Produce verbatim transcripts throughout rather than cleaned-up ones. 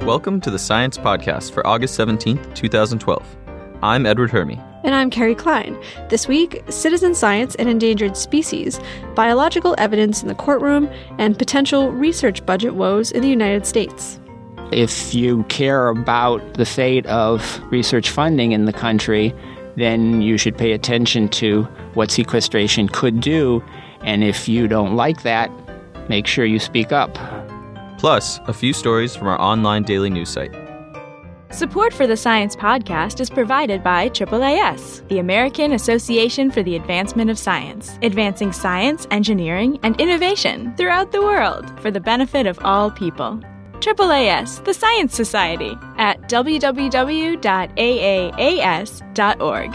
Welcome to the Science Podcast for August seventeenth, twenty twelve. I'm Edward Hermy. And I'm Carrie Klein. This week, citizen science and endangered species, biological evidence in the courtroom, and potential research budget woes in the United States. If you care about the fate of research funding in the country, then you should pay attention to what sequestration could do. And if you don't like that, make sure you speak up. Plus, a few stories from our online daily news site. Support for the Science Podcast is provided by triple A S, the American Association for the Advancement of Science, advancing science, engineering, and innovation throughout the world for the benefit of all people. triple A S, the Science Society, at w w w dot a a a s dot org.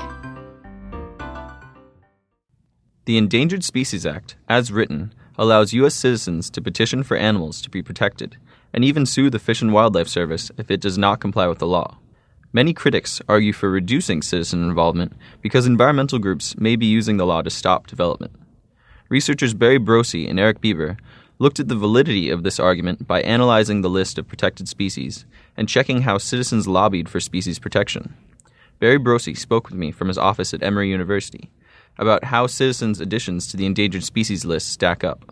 The Endangered Species Act, as written, allows U S citizens to petition for animals to be protected, and even sue the Fish and Wildlife Service if it does not comply with the law. Many critics argue for reducing citizen involvement because environmental groups may be using the law to stop development. Researchers Barry Brosi and Eric Bieber looked at the validity of this argument by analyzing the list of protected species and checking how citizens lobbied for species protection. Barry Brosi spoke with me from his office at Emory University about how citizens' additions to the endangered species list stack up.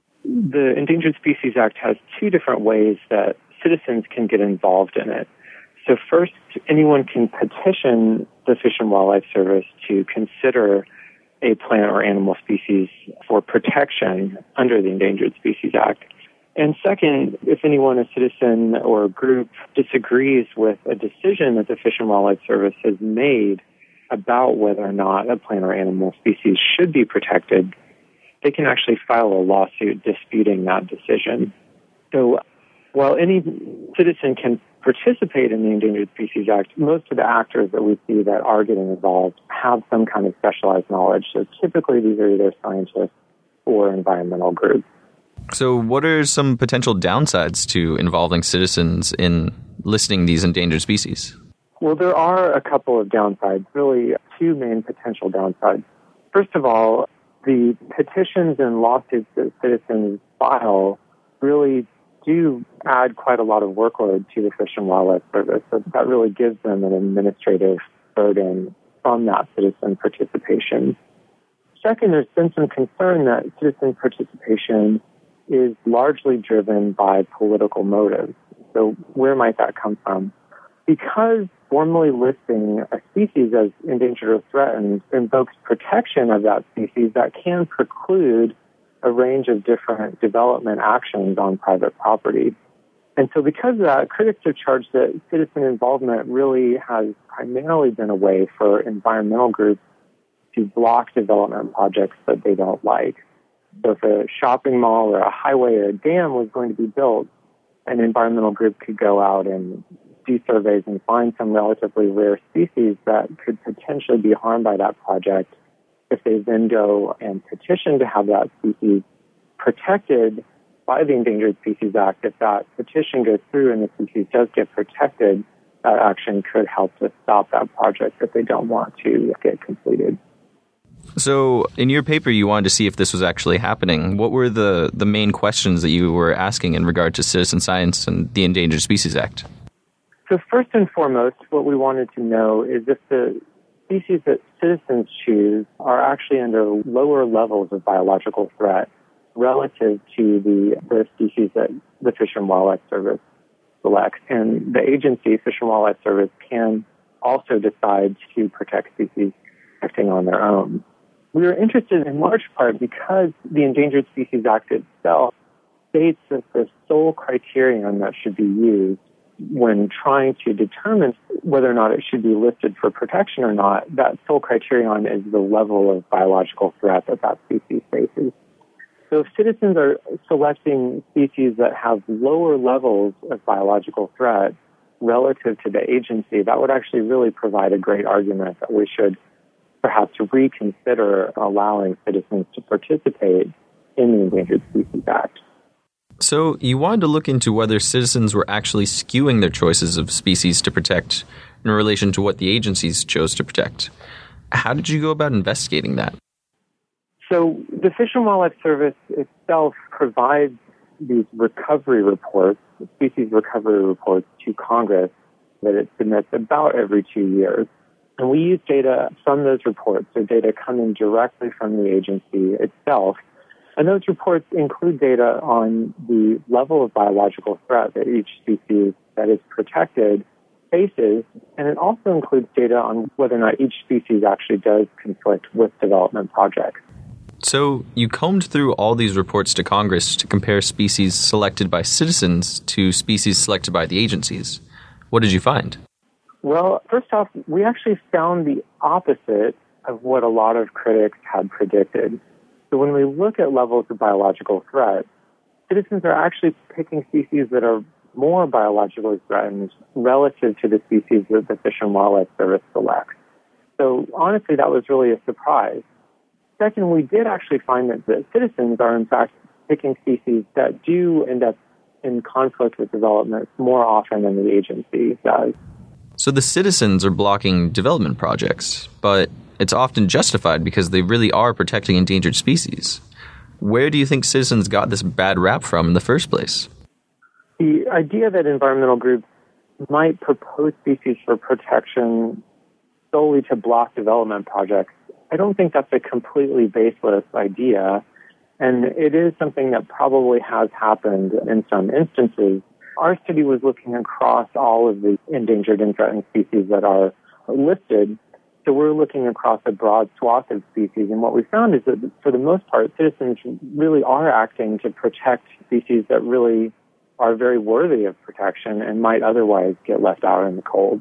The Endangered Species Act has two different ways that citizens can get involved in it. So first, anyone can petition the Fish and Wildlife Service to consider a plant or animal species for protection under the Endangered Species Act. And second, if anyone, a citizen or a group, disagrees with a decision that the Fish and Wildlife Service has made about whether or not a plant or animal species should be protected, they can actually file a lawsuit disputing that decision. So while any citizen can participate in the Endangered Species Act, most of the actors that we see that are getting involved have some kind of specialized knowledge. So typically these are either scientists or environmental groups. So what are some potential downsides to involving citizens in listing these endangered species? Well, there are a couple of downsides, really two main potential downsides. First of all, the petitions and lawsuits that citizens file really do add quite a lot of workload to the Fish and Wildlife Service. So that really gives them an administrative burden from that citizen participation. Second, there's been some concern that citizen participation is largely driven by political motives. So where might that come from? Because formally listing a species as endangered or threatened invokes protection of that species, that can preclude a range of different development actions on private property. And so because of that, critics have charged that citizen involvement really has primarily been a way for environmental groups to block development projects that they don't like. So if a shopping mall or a highway or a dam was going to be built, an environmental group could go out and do surveys and find some relatively rare species that could potentially be harmed by that project. If they then go and petition to have that species protected by the Endangered Species Act, if that petition goes through and the species does get protected, that action could help to stop that project that they don't want to get completed. So in your paper, you wanted to see if this was actually happening. What were the, the main questions that you were asking in regard to citizen science and the Endangered Species Act? So first and foremost, what we wanted to know is if the species that citizens choose are actually under lower levels of biological threat relative to the, the species that the Fish and Wildlife Service selects. And the agency, Fish and Wildlife Service, can also decide to protect species acting on their own. We were interested in large part because the Endangered Species Act itself states that the sole criterion that should be used when trying to determine whether or not it should be listed for protection or not, that sole criterion is the level of biological threat that that species faces. So if citizens are selecting species that have lower levels of biological threat relative to the agency, that would actually really provide a great argument that we should perhaps reconsider allowing citizens to participate in the Endangered Species Act. So you wanted to look into whether citizens were actually skewing their choices of species to protect in relation to what the agencies chose to protect. How did you go about investigating that? So the Fish and Wildlife Service itself provides these recovery reports species recovery reports to Congress that it submits about every two years. And we use data from those reports, so data coming directly from the agency itself. And those reports include data on the level of biological threat that each species that is protected faces, and it also includes data on whether or not each species actually does conflict with development projects. So you combed through all these reports to Congress to compare species selected by citizens to species selected by the agencies. What did you find? Well, first off, we actually found the opposite of what a lot of critics had predicted. So when we look at levels of biological threat, citizens are actually picking species that are more biologically threatened relative to the species that the Fish and Wildlife Service selects. So honestly, that was really a surprise. Second, we did actually find that the citizens are in fact picking species that do end up in conflict with development more often than the agency does. So the citizens are blocking development projects, but it's often justified because they really are protecting endangered species. Where do you think citizens got this bad rap from in the first place? The idea that environmental groups might propose species for protection solely to block development projects, I don't think that's a completely baseless idea, and it is something that probably has happened in some instances. Our study was looking across all of the endangered and threatened species that are listed, so we're looking across a broad swath of species, and what we found is that for the most part, citizens really are acting to protect species that really are very worthy of protection and might otherwise get left out in the cold.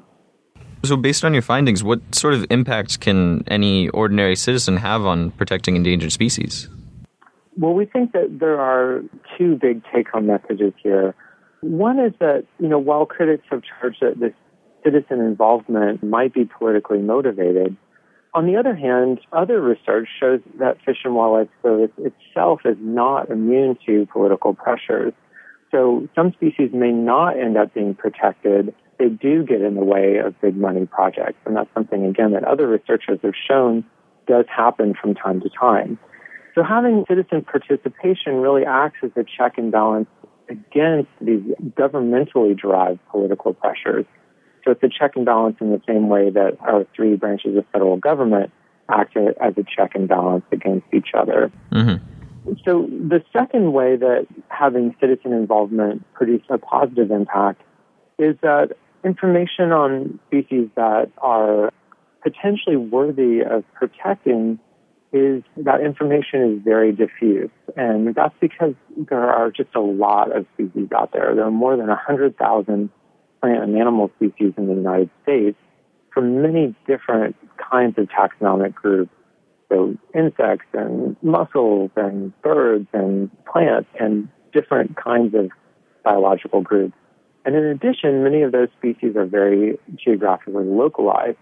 So based on your findings, what sort of impact can any ordinary citizen have on protecting endangered species? Well, we think that there are two big take-home messages here. One is that, you know, while critics have charged that this citizen involvement might be politically motivated, on the other hand, other research shows that Fish and Wildlife Service itself is not immune to political pressures. So some species may not end up being protected. They do get in the way of big money projects. And that's something, again, that other researchers have shown does happen from time to time. So having citizen participation really acts as a check and balance against these governmentally derived political pressures. So it's a check and balance in the same way that our three branches of federal government act as a check and balance against each other. Mm-hmm. So the second way that having citizen involvement produces a positive impact is that information on species that are potentially worthy of protecting is that information is very diffuse. And that's because there are just a lot of species out there. There are more than one hundred thousand plant and animal species in the United States from many different kinds of taxonomic groups. So insects and mussels and birds and plants and different kinds of biological groups. And in addition, many of those species are very geographically localized.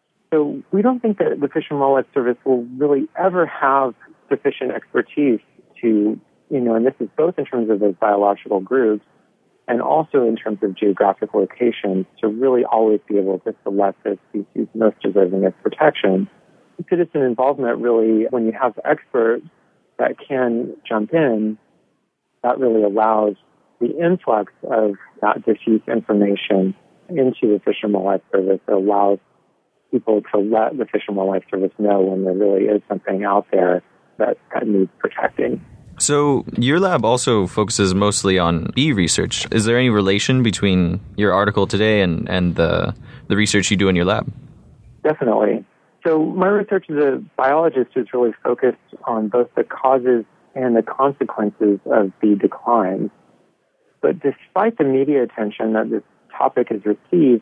So we don't think that the Fish and Wildlife Service will really ever have sufficient expertise to, you know, and this is both in terms of those biological groups and also in terms of geographic locations to really always be able to select those species most deserving of protection. Citizen involvement really, when you have experts that can jump in, that really allows the influx of that diffuse information into the Fish and Wildlife Service. It allows people to let the Fish and Wildlife Service know when there really is something out there that, that needs protecting. So your lab also focuses mostly on bee research. Is there any relation between your article today and, and the, the research you do in your lab? Definitely. So my research as a biologist is really focused on both the causes and the consequences of bee declines. But despite the media attention that this topic has received,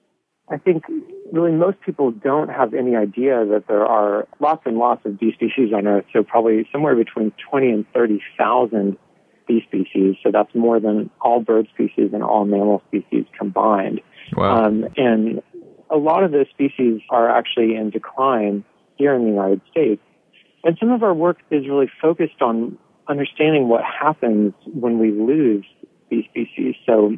I think really most people don't have any idea that there are lots and lots of bee species on Earth, so probably somewhere between twenty and thirty thousand bee species. So that's more than all bird species and all mammal species combined. Wow. Um, and a lot of those species are actually in decline here in the United States. And some of our work is really focused on understanding what happens when we lose bee species. So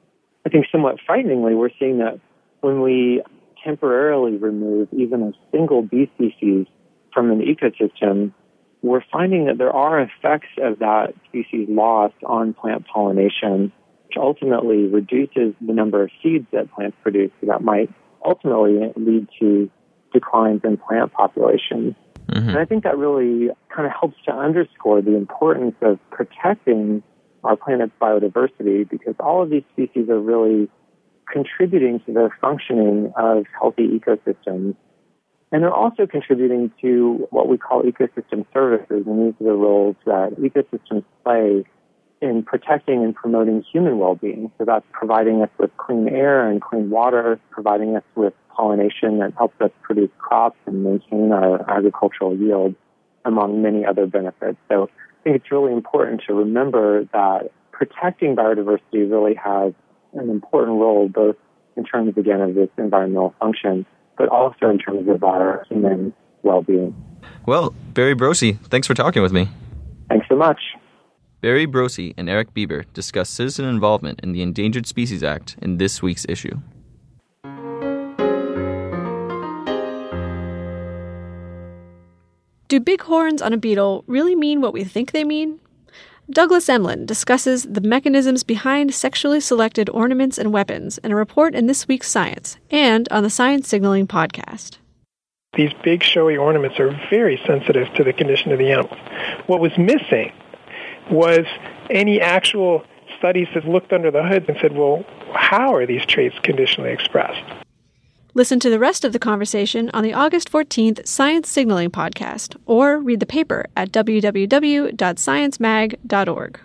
I think somewhat frighteningly, we're seeing that when we temporarily remove even a single bee species from an ecosystem, we're finding that there are effects of that species loss on plant pollination which ultimately reduces the number of seeds that plants produce. So that might ultimately lead to declines in plant populations. Mm-hmm. And I think that really kind of helps to underscore the importance of protecting our planet's biodiversity, because all of these species are really contributing to the functioning of healthy ecosystems. And they're also contributing to what we call ecosystem services, and these are the roles that ecosystems play in protecting and promoting human well-being. So that's providing us with clean air and clean water, providing us with pollination that helps us produce crops and maintain our agricultural yield, among many other benefits. So I think it's really important to remember that protecting biodiversity really has an important role, both in terms, again, of this environmental function, but also in terms of our human well-being. Well, Barry Brosi, thanks for talking with me. Thanks so much. Barry Brosi and Eric Bieber discuss citizen involvement in the Endangered Species Act in this week's issue. Do big horns on a beetle really mean what we think they mean? Douglas Emlen discusses the mechanisms behind sexually selected ornaments and weapons in a report in this week's Science and on the Science Signaling podcast. These big showy ornaments are very sensitive to the condition of the animals. What was missing was any actual studies that looked under the hood and said, well, how are these traits conditionally expressed? Listen to the rest of the conversation on the August fourteenth Science Signaling podcast, or read the paper at w w w dot science mag dot org.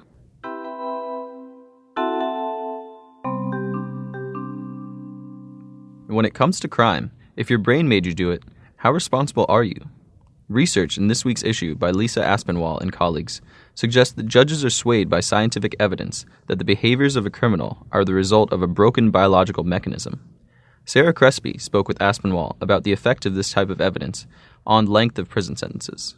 When it comes to crime, if your brain made you do it, how responsible are you? Research in this week's issue by Lisa Aspinwall and colleagues suggests that judges are swayed by scientific evidence that the behaviors of a criminal are the result of a broken biological mechanism. Sarah Crespi spoke with Aspinwall about the effect of this type of evidence on length of prison sentences.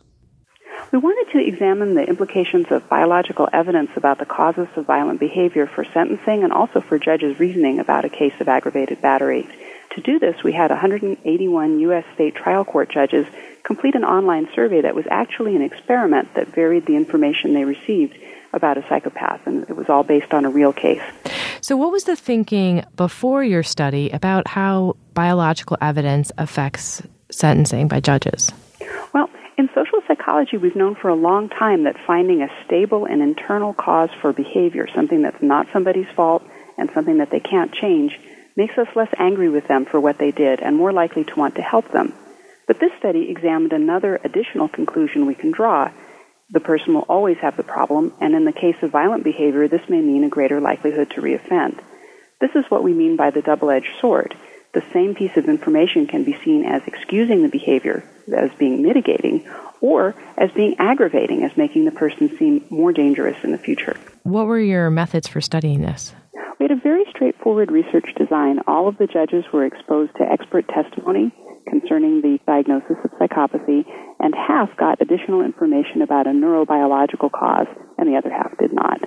We wanted to examine the implications of biological evidence about the causes of violent behavior for sentencing and also for judges' reasoning about a case of aggravated battery. To do this, we had one hundred eighty-one U S state trial court judges complete an online survey that was actually an experiment that varied the information they received about a psychopath, and it was all based on a real case. So what was the thinking before your study about how biological evidence affects sentencing by judges? Well, in social psychology, we've known for a long time that finding a stable and internal cause for behavior, something that's not somebody's fault and something that they can't change, makes us less angry with them for what they did and more likely to want to help them. But this study examined another additional conclusion we can draw. The person will always have the problem, and in the case of violent behavior, this may mean a greater likelihood to reoffend. This is what we mean by the double-edged sword. The same piece of information can be seen as excusing the behavior, as being mitigating, or as being aggravating, as making the person seem more dangerous in the future. What were your methods for studying this? We had a very straightforward research design. All of the judges were exposed to expert testimony concerning the diagnosis of psychopathy, and half got additional information about a neurobiological cause, and the other half did not.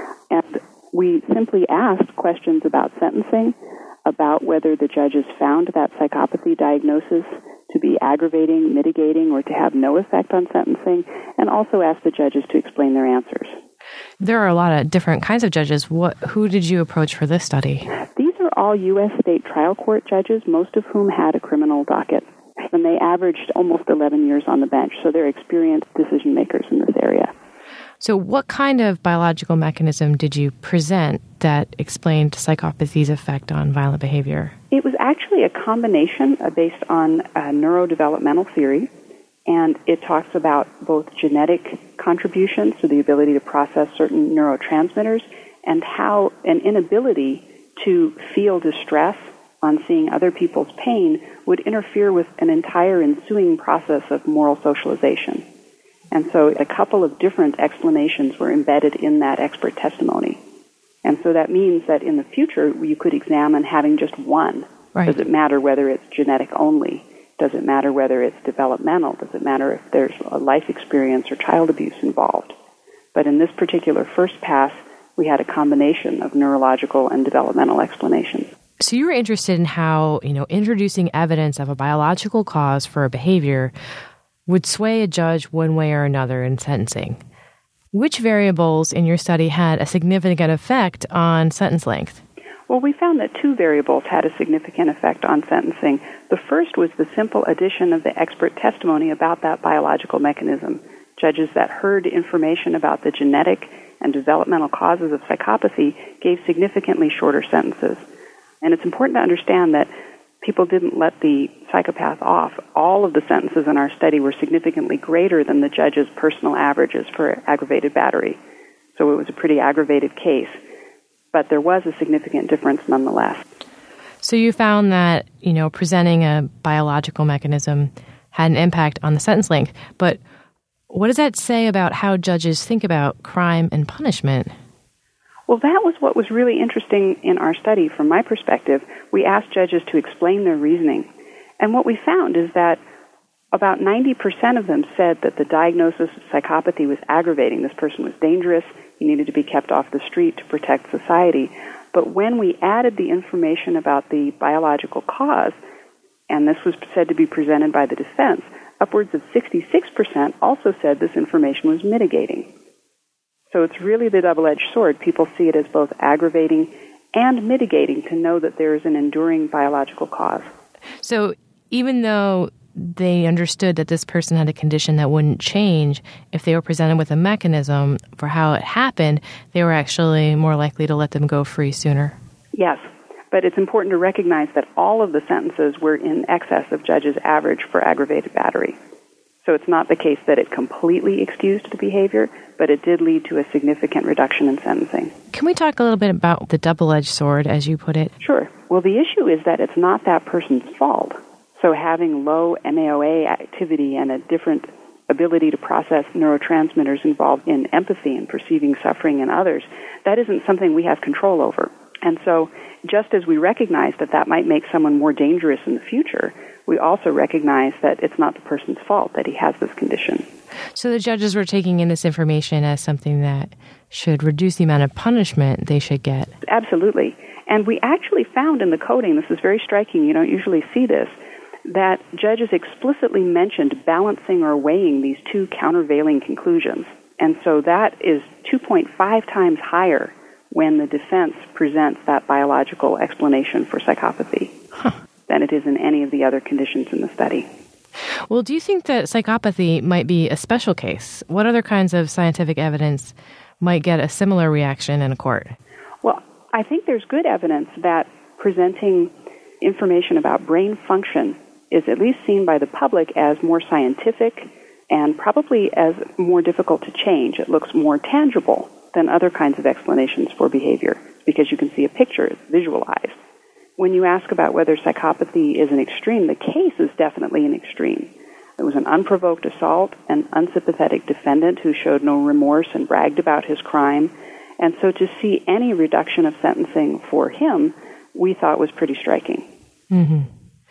And we simply asked questions about sentencing, about whether the judges found that psychopathy diagnosis to be aggravating, mitigating, or to have no effect on sentencing, and also asked the judges to explain their answers. There are a lot of different kinds of judges. What, who did you approach for this study? These are all U S state trial court judges, most of whom had a criminal docket. And they averaged almost eleven years on the bench, so they're experienced decision makers in this area. So what kind of biological mechanism did you present that explained psychopathy's effect on violent behavior? It was actually a combination uh, based on uh, neurodevelopmental theory, and it talks about both genetic contributions to the ability to process certain neurotransmitters and how an inability to feel distress on seeing other people's pain would interfere with an entire ensuing process of moral socialization. And so a couple of different explanations were embedded in that expert testimony. And so that means that in the future, you could examine having just one. Right. Does it matter whether it's genetic only? Does it matter whether it's developmental? Does it matter if there's a life experience or child abuse involved? But in this particular first pass, we had a combination of neurological and developmental explanations. So you were interested in how, you know, introducing evidence of a biological cause for a behavior would sway a judge one way or another in sentencing. Which variables in your study had a significant effect on sentence length? Well, we found that two variables had a significant effect on sentencing. The first was the simple addition of the expert testimony about that biological mechanism. Judges that heard information about the genetic and developmental causes of psychopathy gave significantly shorter sentences. And it's important to understand that people didn't let the psychopath off. All of the sentences in our study were significantly greater than the judge's personal averages for aggravated battery. So it was a pretty aggravated case. But there was a significant difference nonetheless. So you found that, you know, presenting a biological mechanism had an impact on the sentence length. But what does that say about how judges think about crime and punishment? Well, that was what was really interesting in our study from my perspective. We asked judges to explain their reasoning. And what we found is that about ninety percent of them said that the diagnosis of psychopathy was aggravating. This person was dangerous. He needed to be kept off the street to protect society. But when we added the information about the biological cause, and this was said to be presented by the defense, upwards of sixty-six percent also said this information was mitigating. So it's really the double-edged sword. People see it as both aggravating and mitigating to know that there is an enduring biological cause. So even though they understood that this person had a condition that wouldn't change, if they were presented with a mechanism for how it happened, they were actually more likely to let them go free sooner. Yes, but it's important to recognize that all of the sentences were in excess of judges' average for aggravated battery. So it's not the case that it completely excused the behavior, but it did lead to a significant reduction in sentencing. Can we talk a little bit about the double-edged sword, as you put it? Sure. Well, the issue is that it's not that person's fault. So having low M A O A activity and a different ability to process neurotransmitters involved in empathy and perceiving suffering in others, that isn't something we have control over. And so just as we recognize that that might make someone more dangerous in the future, we also recognize that it's not the person's fault that he has this condition. So the judges were taking in this information as something that should reduce the amount of punishment they should get. Absolutely. And we actually found in the coding, this is very striking, you don't usually see this, that judges explicitly mentioned balancing or weighing these two countervailing conclusions. And so that is two point five times higher when the defense presents that biological explanation for psychopathy huh. than it is in any of the other conditions in the study. Well, do you think that psychopathy might be a special case? What other kinds of scientific evidence might get a similar reaction in a court? Well, I think there's good evidence that presenting information about brain function is at least seen by the public as more scientific and probably as more difficult to change. It looks more tangible than other kinds of explanations for behavior because you can see a picture, it's visualized. When you ask about whether psychopathy is an extreme, the case is definitely an extreme. It was an unprovoked assault, an unsympathetic defendant who showed no remorse and bragged about his crime. And so to see any reduction of sentencing for him, we thought was pretty striking. Mm-hmm.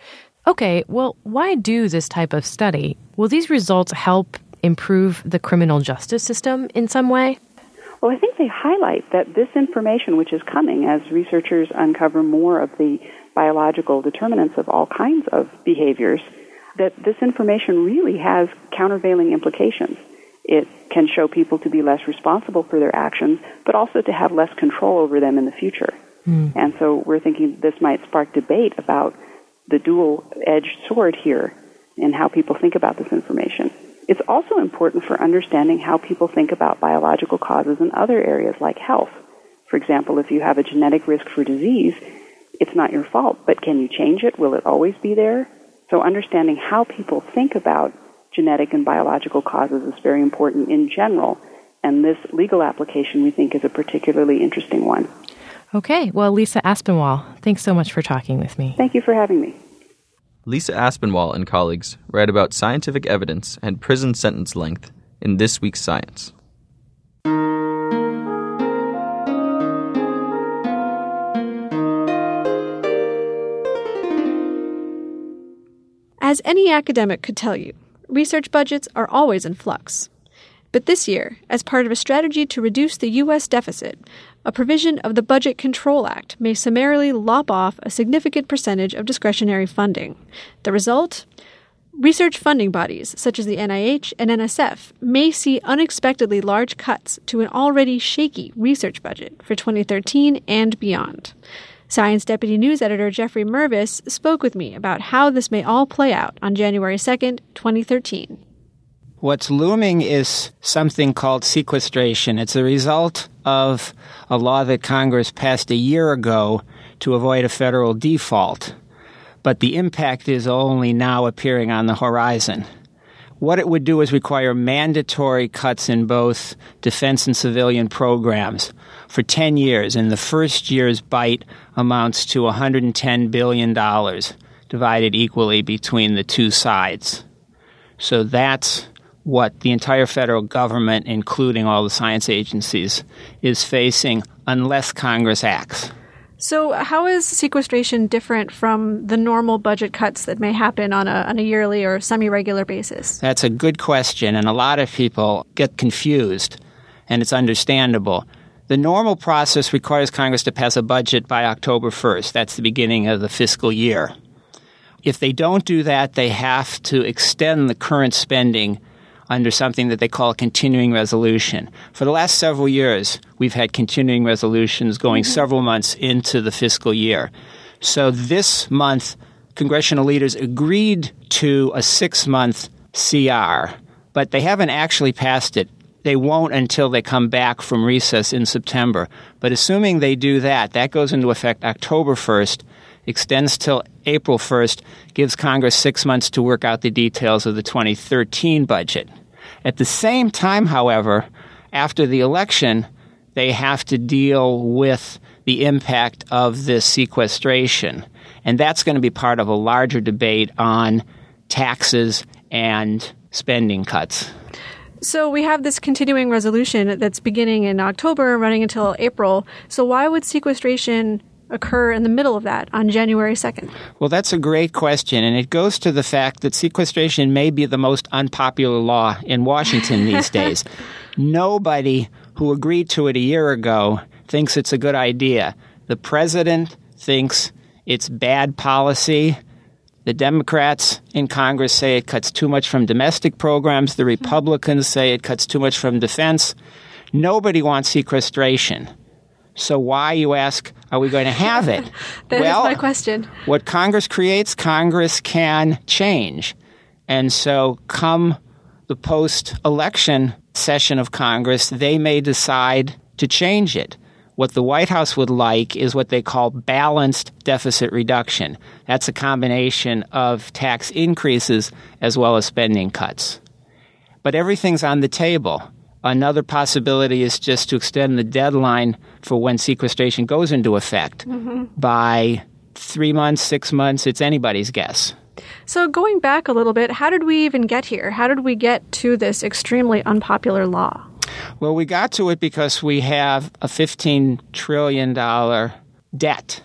Okay, well, why do this type of study? Will these results help improve the criminal justice system in some way? Well, I think they highlight that this information, which is coming as researchers uncover more of the biological determinants of all kinds of behaviors, that this information really has countervailing implications. It can show people to be less responsible for their actions, but also to have less control over them in the future. Mm. And so we're thinking this might spark debate about the dual-edged sword here and how people think about this information. It's also important for understanding how people think about biological causes in other areas like health. For example, if you have a genetic risk for disease, it's not your fault, but can you change it? Will it always be there? So understanding how people think about genetic and biological causes is very important in general, and this legal application we think is a particularly interesting one. Okay, well, Lisa Aspinwall, thanks so much for talking with me. Thank you for having me. Lisa Aspinwall and colleagues write about scientific evidence and prison sentence length in this week's Science. As any academic could tell you, research budgets are always in flux. But this year, as part of a strategy to reduce the U S deficit, a provision of the Budget Control Act may summarily lop off a significant percentage of discretionary funding. The result? Research funding bodies, such as the N I H and N S F, may see unexpectedly large cuts to an already shaky research budget for twenty thirteen and beyond. Science Deputy News Editor Jeffrey Mervis spoke with me about how this may all play out on January second, twenty thirteen. What's looming is something called sequestration. It's a result of a law that Congress passed a year ago to avoid a federal default. But the impact is only now appearing on the horizon. What it would do is require mandatory cuts in both defense and civilian programs for ten years, and the first year's bite amounts to one hundred ten billion dollars, divided equally between the two sides. So that's what the entire federal government, including all the science agencies, is facing unless Congress acts. So how is sequestration different from the normal budget cuts that may happen on a, on a yearly or semi-regular basis? That's a good question, and a lot of people get confused, and it's understandable. The normal process requires Congress to pass a budget by October first. That's the beginning of the fiscal year. If they don't do that, they have to extend the current spending under something that they call a continuing resolution. For the last several years, we've had continuing resolutions going mm-hmm. several months into the fiscal year. So this month, congressional leaders agreed to a six-month C R, but they haven't actually passed it. They won't until they come back from recess in September. But assuming they do that, that goes into effect October first, extends till April first, gives Congress six months to work out the details of the twenty thirteen budget. At the same time, however, after the election, they have to deal with the impact of this sequestration. And that's going to be part of a larger debate on taxes and spending cuts. So we have this continuing resolution that's beginning in October, running until April. So why would sequestration occur in the middle of that on January second? Well, that's a great question, and it goes to the fact that sequestration may be the most unpopular law in Washington these days. Nobody who agreed to it a year ago thinks it's a good idea. The president thinks it's bad policy. The Democrats in Congress say it cuts too much from domestic programs. The Republicans say it cuts too much from defense. Nobody wants sequestration. So why, you ask, are we going to have it? that well, is my question. What Congress creates, Congress can change. And so come the post-election session of Congress, they may decide to change it. What the White House would like is what they call balanced deficit reduction. That's a combination of tax increases as well as spending cuts. But everything's on the table. Another possibility is just to extend the deadline for when sequestration goes into effect mm-hmm. by three months, six months. It's anybody's guess. So going back a little bit, how did we even get here? How did we get to this extremely unpopular law? Well, we got to it because we have a fifteen trillion dollars debt.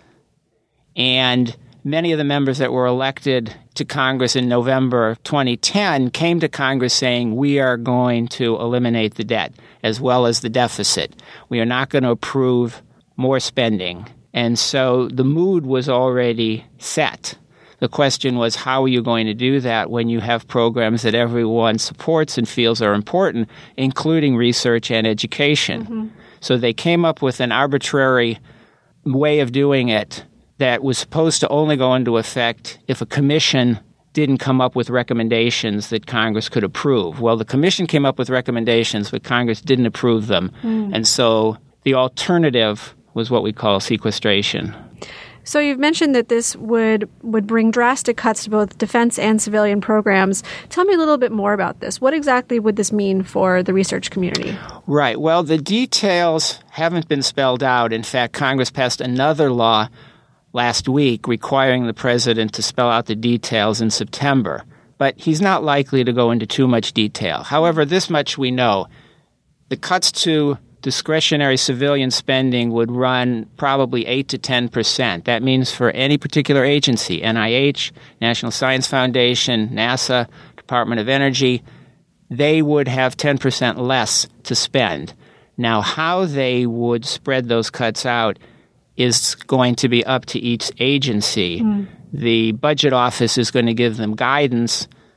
And many of the members that were elected to Congress in November twenty ten came to Congress saying, we are going to eliminate the debt as well as the deficit. We are not going to approve more spending. And so the mood was already set. The question was, how are you going to do that when you have programs that everyone supports and feels are important, including research and education? Mm-hmm. So they came up with an arbitrary way of doing it that was supposed to only go into effect if a commission didn't come up with recommendations that Congress could approve. Well, the commission came up with recommendations, but Congress didn't approve them. Mm. And so the alternative was what we call sequestration. So you've mentioned that this would, would bring drastic cuts to both defense and civilian programs. Tell me a little bit more about this. What exactly would this mean for the research community? Right. Well, the details haven't been spelled out. In fact, Congress passed another law last week requiring the president to spell out the details in September. But he's not likely to go into too much detail. However, this much we know. The cuts to discretionary civilian spending would run probably eight to ten percent. That means for any particular agency, N I H, National Science Foundation, NASA, Department of Energy, they would have ten percent less to spend. Now, how they would spread those cuts out is going to be up to each agency. Mm. The budget office is going to give them guidance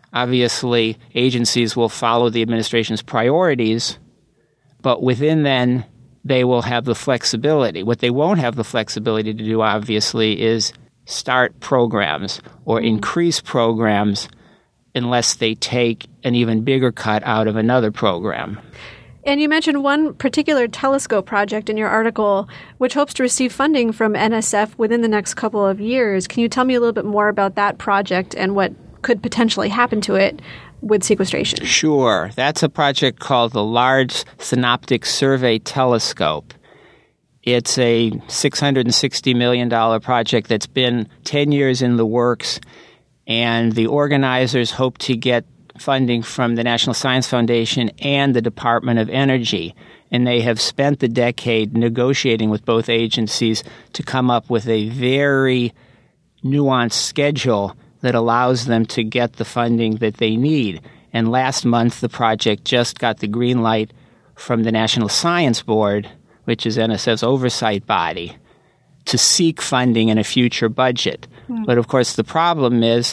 Obviously, agencies will follow the administration's priorities, but within then, they will have the flexibility. What they won't have the flexibility to do, obviously, is start programs or increase programs unless they take an even bigger cut out of another program. And you mentioned one particular telescope project in your article, which hopes to receive funding from N S F within the next couple of years. Can you tell me a little bit more about that project and what could potentially happen to it with sequestration? Sure. That's a project called the Large Synoptic Survey Telescope. It's a six hundred sixty million dollars project that's been ten years in the works, and the organizers hope to get funding from the National Science Foundation and the Department of Energy. And they have spent the decade negotiating with both agencies to come up with a very nuanced schedule that allows them to get the funding that they need. And last month, the project just got the green light from the National Science Board, which is N S F's oversight body, to seek funding in a future budget. Mm. But of course, the problem is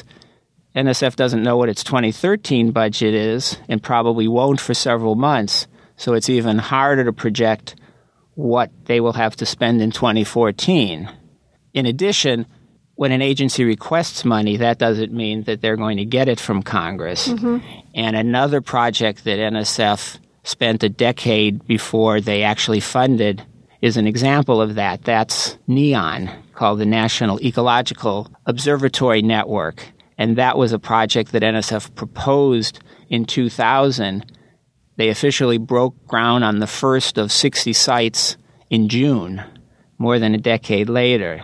N S F doesn't know what its twenty thirteen budget is and probably won't for several months. So it's even harder to project what they will have to spend in twenty fourteen. In addition, when an agency requests money, that doesn't mean that they're going to get it from Congress. Mm-hmm. And another project that N S F spent a decade before they actually funded is an example of that. That's NEON, called the National Ecological Observatory Network. And that was a project that N S F proposed in two thousand. They officially broke ground on the first of sixty sites in June, more than a decade later.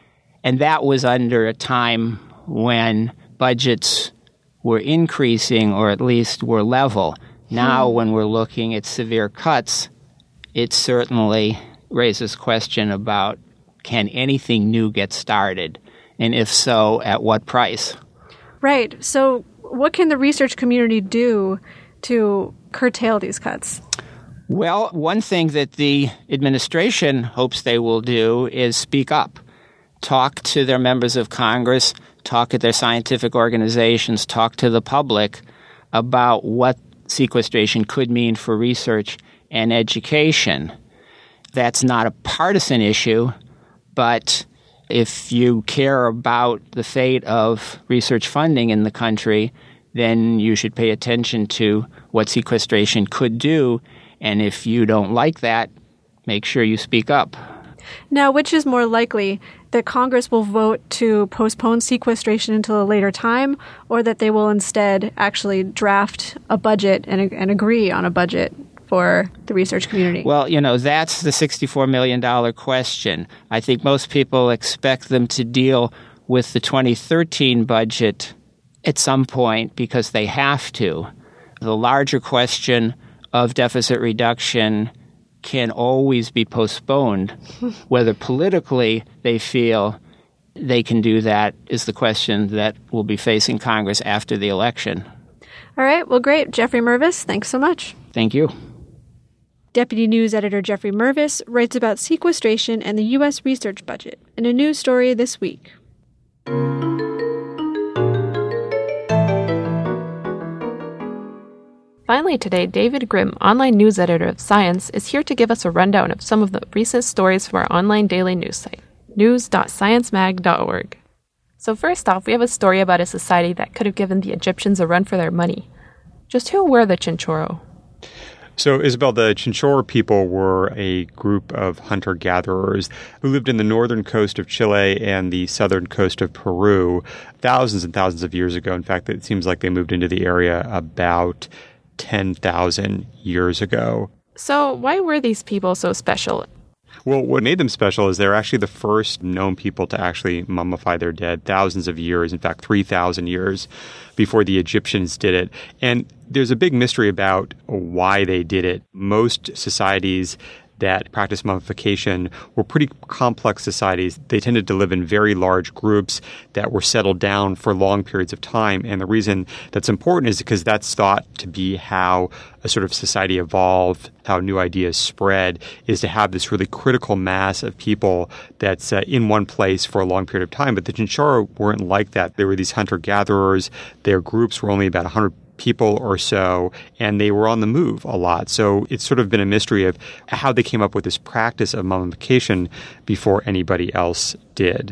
And that was under a time when budgets were increasing, or at least were level. Now, hmm. when we're looking at severe cuts, it certainly raises question about, can anything new get started? And if so, at what price? Right. So what can the research community do to curtail these cuts? Well, one thing that the administration hopes they will do is speak up. Talk to their members of Congress, talk to their scientific organizations, talk to the public about what sequestration could mean for research and education. That's not a partisan issue, but if you care about the fate of research funding in the country, then you should pay attention to what sequestration could do. And if you don't like that, make sure you speak up. Now, which is more likely, that Congress will vote to postpone sequestration until a later time, or that they will instead actually draft a budget and, and agree on a budget for the research community? Well, you know, that's the sixty-four million dollars question. I think most people expect them to deal with the twenty thirteen budget at some point because they have to. The larger question of deficit reduction can always be postponed. Whether politically they feel they can do that is the question that will be facing Congress after the election. All right. Well, great. Jeffrey Mervis, thanks so much. Thank you. Deputy News Editor Jeffrey Mervis writes about sequestration and the U S research budget in a news story this week. Finally today, David Grimm, online news editor of Science, is here to give us a rundown of some of the recent stories from our online daily news site, news dot science mag dot org. So first off, we have a story about a society that could have given the Egyptians a run for their money. Just who were the Chinchorro? So, Isabel, the Chinchorro people were a group of hunter-gatherers who lived in the northern coast of Chile and the southern coast of Peru thousands and thousands of years ago. In fact, it seems like they moved into the area about ten thousand years ago. So why were these people so special? Well, what made them special is they're actually the first known people to actually mummify their dead thousands of years, in fact, three thousand years before the Egyptians did it. And there's a big mystery about why they did it. Most societies that practiced mummification were pretty complex societies. They tended to live in very large groups that were settled down for long periods of time. And the reason that's important is because that's thought to be how a sort of society evolved, how new ideas spread, is to have this really critical mass of people that's uh, in one place for a long period of time. But the Chinchorro weren't like that. They were these hunter-gatherers. Their groups were only about one hundred people or so, and they were on the move a lot. So it's sort of been a mystery of how they came up with this practice of mummification before anybody else did.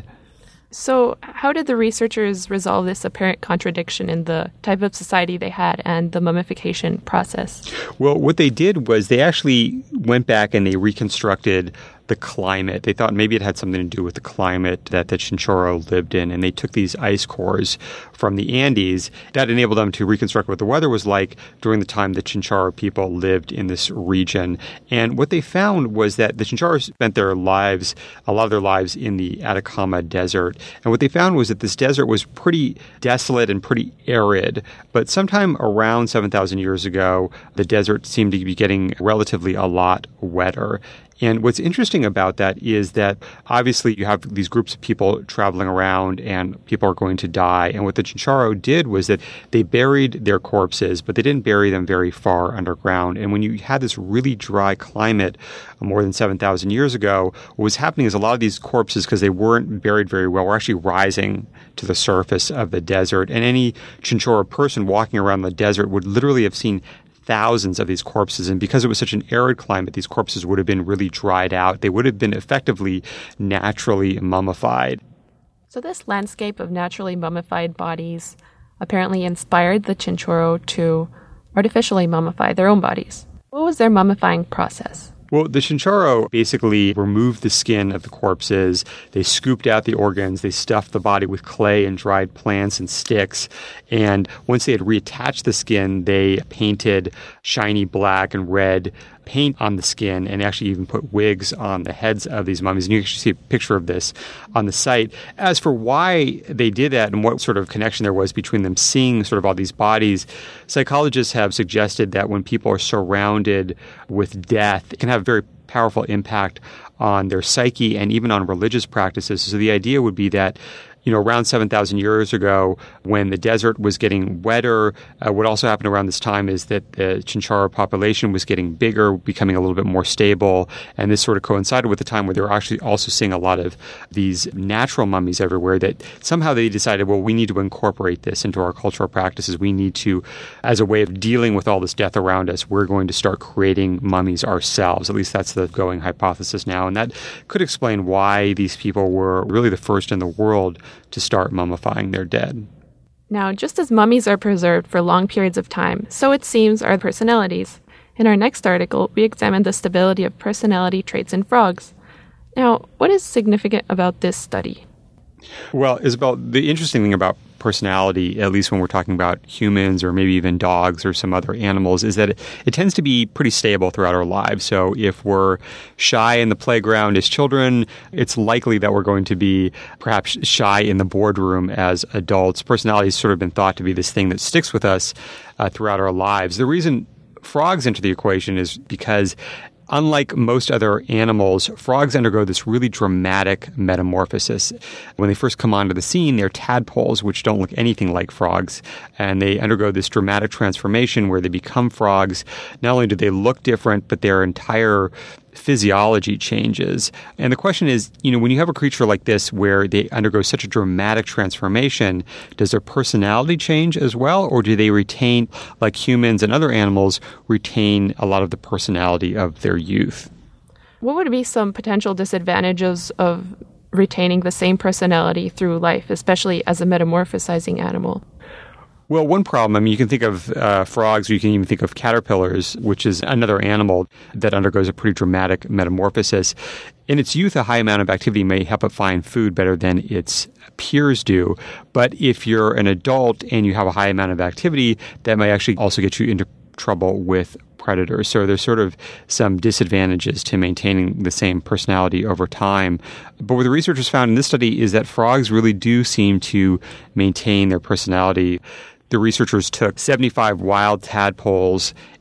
So how did the researchers resolve this apparent contradiction in the type of society they had and the mummification process? Well, what they did was they actually went back and they reconstructed the climate. They thought maybe it had something to do with the climate that the Chinchorro lived in, and they took these ice cores from the Andes. That enabled them to reconstruct what the weather was like during the time the Chinchorro people lived in this region. And what they found was that the Chinchorro spent their lives, a lot of their lives in the Atacama Desert. And what they found was that this desert was pretty desolate and pretty arid. But sometime around seven thousand years ago, the desert seemed to be getting relatively a lot wetter. And what's interesting about that is that obviously you have these groups of people traveling around and people are going to die. And what the Chinchorro did was that they buried their corpses, but they didn't bury them very far underground. And when you had this really dry climate more than seven thousand years ago, what was happening is a lot of these corpses, because they weren't buried very well, were actually rising to the surface of the desert. And any Chinchorro person walking around the desert would literally have seen thousands of these corpses. And because it was such an arid climate, these corpses would have been really dried out. They would have been effectively naturally mummified. So this landscape of naturally mummified bodies apparently inspired the Chinchorro to artificially mummify their own bodies. What was their mummifying process? Well, the Chinchorro basically removed the skin of the corpses. They scooped out the organs. They stuffed the body with clay and dried plants and sticks. And once they had reattached the skin, they painted shiny black and red paint on the skin and actually even put wigs on the heads of these mummies. And you can actually see a picture of this on the site. As for why they did that and what sort of connection there was between them seeing sort of all these bodies, psychologists have suggested that when people are surrounded with death, it can have a very powerful impact on their psyche and even on religious practices. So the idea would be that, you know, around seven thousand years ago, when the desert was getting wetter, uh, what also happened around this time is that the Chinchorro population was getting bigger, becoming a little bit more stable. And this sort of coincided with the time where they were actually also seeing a lot of these natural mummies everywhere, that somehow they decided, well, we need to incorporate this into our cultural practices. We need to, as a way of dealing with all this death around us, we're going to start creating mummies ourselves. At least that's the going hypothesis now. And that could explain why these people were really the first in the world to start mummifying their dead. Now, just as mummies are preserved for long periods of time, so it seems are personalities. In our next article, we examine the stability of personality traits in frogs. Now, what is significant about this study? Well, Isabel, the interesting thing about personality, at least when we're talking about humans or maybe even dogs or some other animals, is that it, it tends to be pretty stable throughout our lives. So if we're shy in the playground as children, it's likely that we're going to be perhaps shy in the boardroom as adults. Personality has sort of been thought to be this thing that sticks with us uh, throughout our lives. The reason frogs enter the equation is because unlike most other animals, frogs undergo this really dramatic metamorphosis. When they first come onto the scene, they're tadpoles, which don't look anything like frogs, and they undergo this dramatic transformation where they become frogs. Not only do they look different, but their entire physiology changes. And the question is, you know, when you have a creature like this where they undergo such a dramatic transformation, does their personality change as well, or do they retain, like humans and other animals, retain a lot of the personality of their youth? What would be some potential disadvantages of retaining the same personality through life, especially as a metamorphosizing animal? Well, one problem, I mean, you can think of uh, frogs, or you can even think of caterpillars, which is another animal that undergoes a pretty dramatic metamorphosis. In its youth, a high amount of activity may help it find food better than its peers do. But if you're an adult and you have a high amount of activity, that may actually also get you into trouble with predators. So there's sort of some disadvantages to maintaining the same personality over time. But what the researchers found in this study is that frogs really do seem to maintain their personality. The researchers took seventy-five wild tadpoles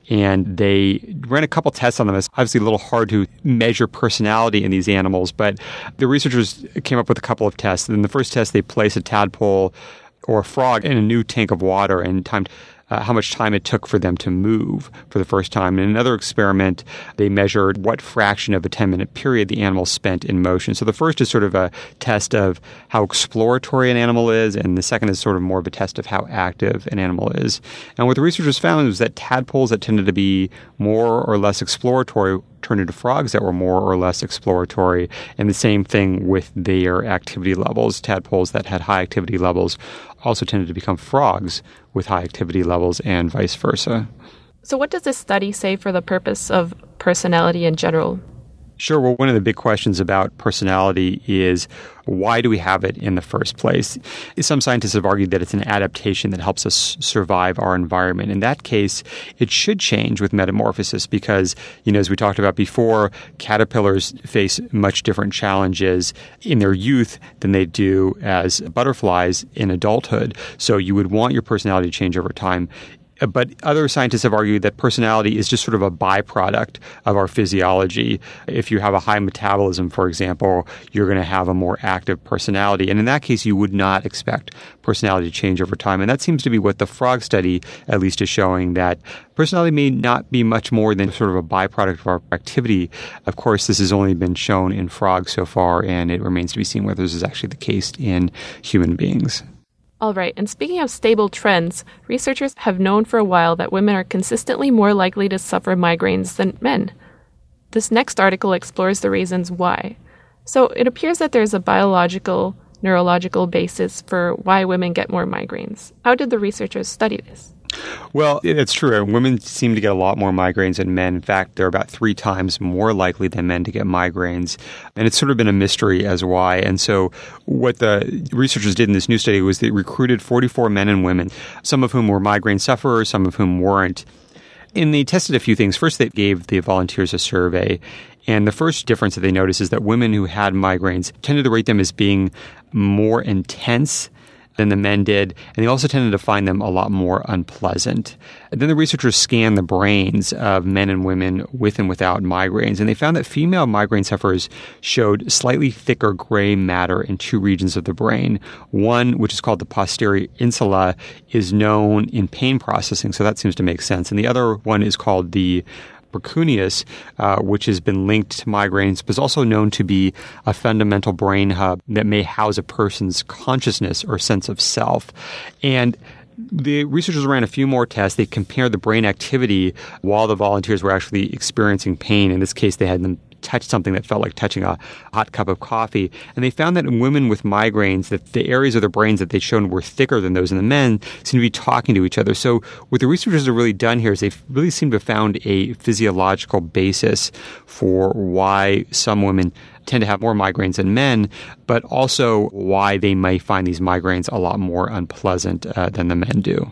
and they ran a couple tests on them. It's obviously a little hard to measure personality in these animals, but the researchers came up with a couple of tests. In the first test, they placed a tadpole or a frog in a new tank of water and timed Uh, how much time it took for them to move for the first time. In another experiment, they measured what fraction of a ten-minute period the animal spent in motion. So the first is sort of a test of how exploratory an animal is, and the second is sort of more of a test of how active an animal is. And what the researchers found was that tadpoles that tended to be more or less exploratory turned into frogs that were more or less exploratory, and the same thing with their activity levels. Tadpoles that had high activity levels also tended to become frogs with high activity levels, and vice versa. So what does this study say for the purpose of personality in general? Sure. Well, one of the big questions about personality is, why do we have it in the first place? Some scientists have argued that it's an adaptation that helps us survive our environment. In that case, it should change with metamorphosis because, you know, as we talked about before, caterpillars face much different challenges in their youth than they do as butterflies in adulthood. So you would want your personality to change over time. But other scientists have argued that personality is just sort of a byproduct of our physiology. If you have a high metabolism, for example, you're going to have a more active personality. And in that case, you would not expect personality to change over time. And that seems to be what the frog study at least is showing, that personality may not be much more than sort of a byproduct of our activity. Of course, this has only been shown in frogs so far, and it remains to be seen whether this is actually the case in human beings. All right, and speaking of stable trends, researchers have known for a while that women are consistently more likely to suffer migraines than men. This next article explores the reasons why. So it appears that there's a biological, neurological basis for why women get more migraines. How did the researchers study this? Well, it's true. Women seem to get a lot more migraines than men. In fact, they're about three times more likely than men to get migraines. And it's sort of been a mystery as why. And so what the researchers did in this new study was they recruited forty-four men and women, some of whom were migraine sufferers, some of whom weren't. And they tested a few things. First, they gave the volunteers a survey. And the first difference that they noticed is that women who had migraines tended to rate them as being more intense than the men did, and they also tended to find them a lot more unpleasant. And then the researchers scanned the brains of men and women with and without migraines, and they found that female migraine sufferers showed slightly thicker gray matter in two regions of the brain. One, which is called the posterior insula, is known in pain processing, so that seems to make sense. And the other one is called the precuneus, uh, which has been linked to migraines, but is also known to be a fundamental brain hub that may house a person's consciousness or sense of self. And the researchers ran a few more tests. They compared the brain activity while the volunteers were actually experiencing pain. In this case, they had them touch something that felt like touching a hot cup of coffee. And they found that in women with migraines, that the areas of their brains that they'd shown were thicker than those in the men seem to be talking to each other. So what the researchers have really done here is they really seem to have found a physiological basis for why some women tend to have more migraines than men, but also why they may find these migraines a lot more unpleasant uh, than the men do.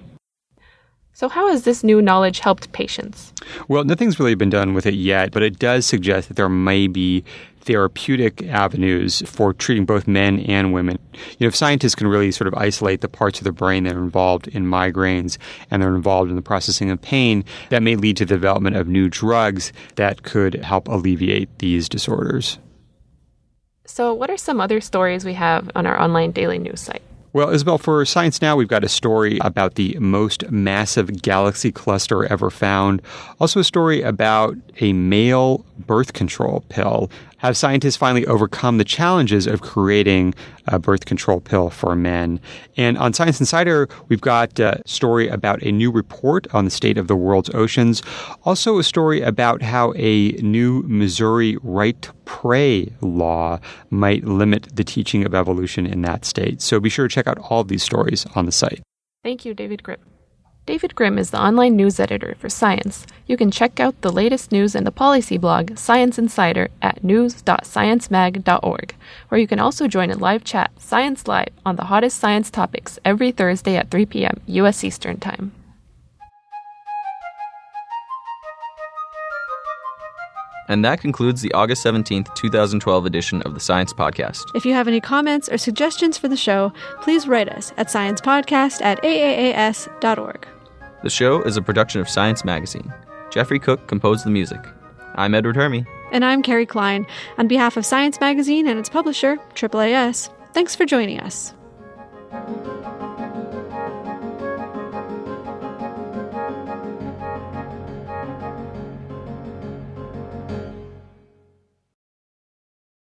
So how has this new knowledge helped patients? Well, nothing's really been done with it yet, but it does suggest that there may be therapeutic avenues for treating both men and women. You know, if scientists can really sort of isolate the parts of the brain that are involved in migraines and they're involved in the processing of pain, that may lead to the development of new drugs that could help alleviate these disorders. So what are some other stories we have on our online daily news site? Well, Isabel, for Science Now, we've got a story about the most massive galaxy cluster ever found. Also a story about a male birth control pill. Have scientists finally overcome the challenges of creating a birth control pill for men? And on Science Insider, we've got a story about a new report on the state of the world's oceans. Also a story about how a new Missouri right to pray law might limit the teaching of evolution in that state. So be sure to check out all of these stories on the site. Thank you, David Grimm. David Grimm is the online news editor for Science. You can check out the latest news in the policy blog, Science Insider, at news dot science mag dot org, where you can also join a live chat, Science Live, on the hottest science topics every Thursday at three p.m. U S Eastern Time. And that concludes the August seventeenth, twenty twelve edition of the Science Podcast. If you have any comments or suggestions for the show, please write us at sciencepodcast at a a a s dot org. The show is a production of Science Magazine. Jeffrey Cook composed the music. I'm Edward Hermy. And I'm Carrie Klein. On behalf of Science Magazine and its publisher, Triple A S, thanks for joining us.